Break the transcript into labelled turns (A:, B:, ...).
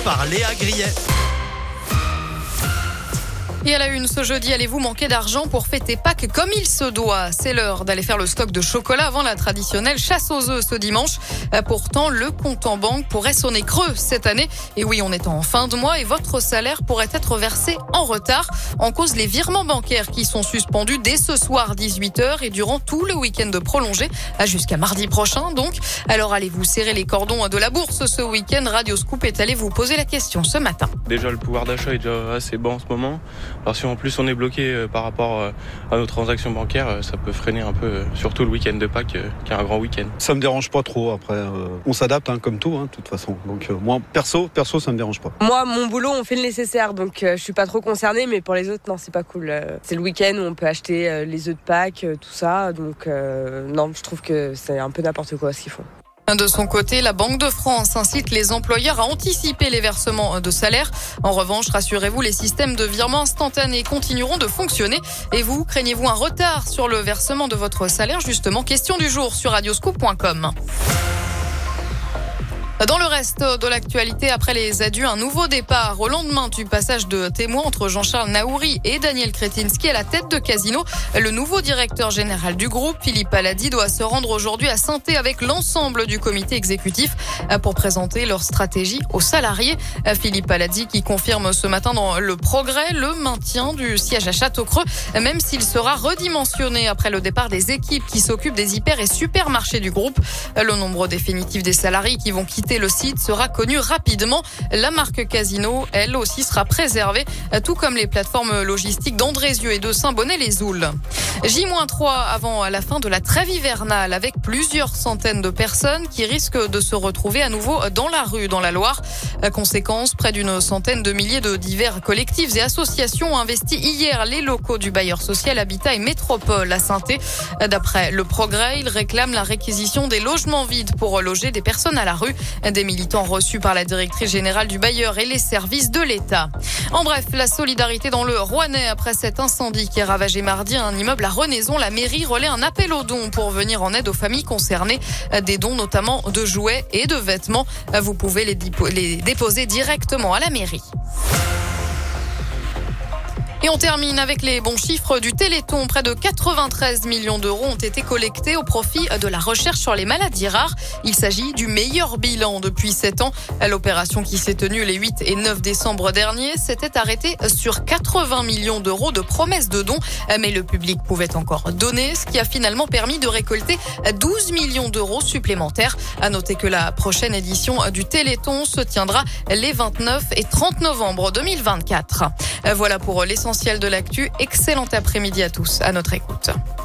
A: par Léa Grillet.
B: Et à la une, ce jeudi, allez-vous manquer d'argent pour fêter Pâques comme il se doit? C'est l'heure d'aller faire le stock de chocolat avant la traditionnelle chasse aux œufs ce dimanche. Pourtant, le compte en banque pourrait sonner creux cette année. Et oui, on est en fin de mois et votre salaire pourrait être versé en retard. En cause, les virements bancaires qui sont suspendus dès ce soir 18h et durant tout le week-end prolongé jusqu'à mardi prochain. Donc, alors allez-vous serrer les cordons de la bourse ce week-end? Radio Scoop est allé vous poser la question ce matin.
C: Déjà, le pouvoir d'achat est déjà assez bas en ce moment. Alors si en plus on est bloqué par rapport à nos transactions bancaires, ça peut freiner un peu, surtout le week-end de Pâques, qui est un grand week-end.
D: Ça me dérange pas trop. Après, on s'adapte comme tout, de toute façon. Donc moi, perso, ça me dérange pas.
E: Moi, mon boulot, on fait le nécessaire, donc je suis pas trop concernée. Mais pour les autres, non, c'est pas cool. C'est le week-end où on peut acheter les œufs de Pâques, tout ça. Donc non, je trouve que c'est un peu n'importe quoi ce qu'ils font.
B: De son côté, la Banque de France incite les employeurs à anticiper les versements de salaire. En revanche, rassurez-vous, les systèmes de virement instantané continueront de fonctionner. Et vous, craignez-vous un retard sur le versement de votre salaire? Justement, question du jour sur radioscoop.com. Dans le reste de l'actualité, après les adieux, un nouveau départ au lendemain du passage de témoin entre Jean-Charles Naouri et Daniel Kretinsky à la tête de Casino. Le nouveau directeur général du groupe, Philippe Palladi, doit se rendre aujourd'hui à Saint-Thé avec l'ensemble du comité exécutif pour présenter leur stratégie aux salariés. Philippe Palladi qui confirme ce matin dans Le Progrès le maintien du siège à Château-Creux, même s'il sera redimensionné après le départ des équipes qui s'occupent des hyper et supermarchés du groupe. Le nombre définitif des salariés qui vont quitter le site sera connu rapidement. La marque Casino, elle aussi, sera préservée, tout comme les plateformes logistiques d'Andrézieux et de Saint-Bonnet-les-Oules. J-3 avant la fin de la trêve hivernale, avec plusieurs centaines de personnes qui risquent de se retrouver à nouveau dans la rue dans la Loire. Conséquence, près d'une centaine de milliers de divers collectifs et associations ont investi hier les locaux du bailleur social Habitat et Métropole à Saint-Thé. D'après Le Progrès, ils réclament la réquisition des logements vides pour loger des personnes à la rue. Des militants reçus par la directrice générale du bailleur et les services de l'État. En bref, la solidarité dans le Rouennais après cet incendie qui a ravagé mardi un immeuble à Renaison. La mairie relaie un appel aux dons pour venir en aide aux familles concernées. Des dons notamment de jouets et de vêtements. Vous pouvez les déposer directement à la mairie. Et on termine avec les bons chiffres du Téléthon. Près de 93 millions d'euros ont été collectés au profit de la recherche sur les maladies rares. Il s'agit du meilleur bilan depuis 7 ans. L'opération qui s'est tenue les 8 et 9 décembre dernier s'était arrêtée sur 80 millions d'euros de promesses de dons. Mais le public pouvait encore donner, ce qui a finalement permis de récolter 12 millions d'euros supplémentaires. À noter que la prochaine édition du Téléthon se tiendra les 29 et 30 novembre 2024. Voilà pour l'essentiel de l'actu. Excellent après-midi à tous. À notre écoute.